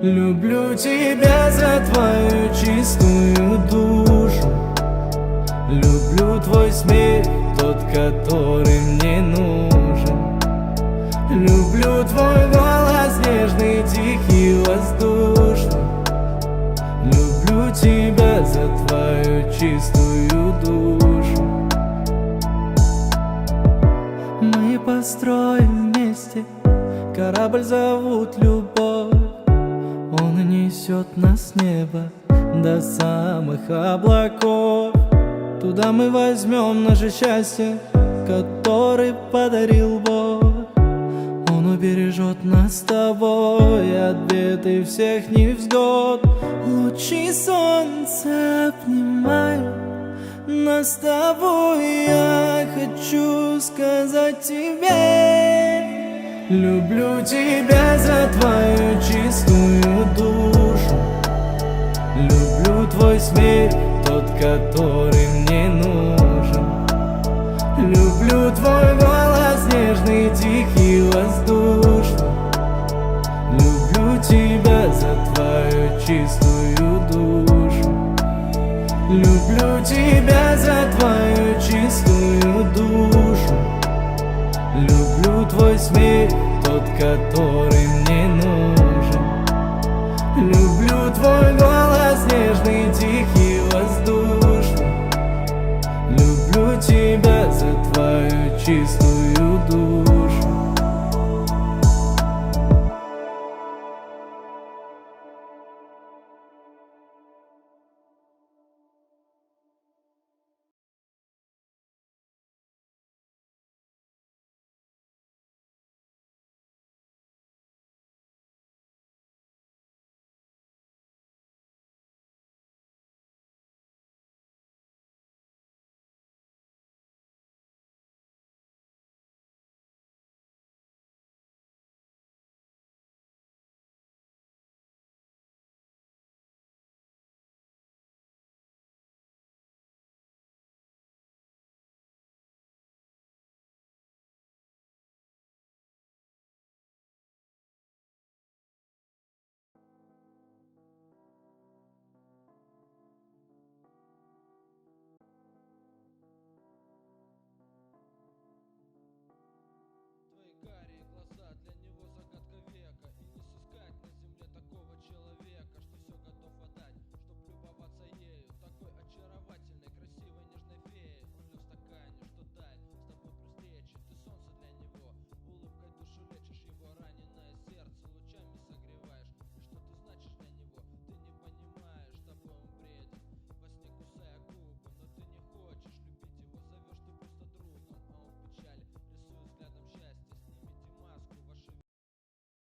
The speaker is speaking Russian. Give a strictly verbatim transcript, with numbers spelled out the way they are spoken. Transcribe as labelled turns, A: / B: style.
A: Люблю тебя за твою чистую душу. Люблю твой смех, тот, который мне нужен. Люблю твой голос нежный, тихий, воздушный. Люблю тебя за твою чистую душу. Мы построим вместе корабль, зовут любовь. Он несет нас с неба до самых облаков. Туда мы возьмем наше счастье, который подарил Бог. Он убережет нас с тобой от бед и всех невзгод. Лучи солнца обнимают нас с тобой. Я хочу сказать тебе: люблю тебя за твою чистую душу. Люблю твой смех, тот, который мне нужен. Люблю твой голос нежный, тихий, воздушный. Люблю тебя за твою чистую душу. Люблю тебя за твою чистую душу. Люблю твой смех, тот, который мне нужен. Люблю твой голос нежный, тихий, воздушный. Люблю тебя за твою чистую душу.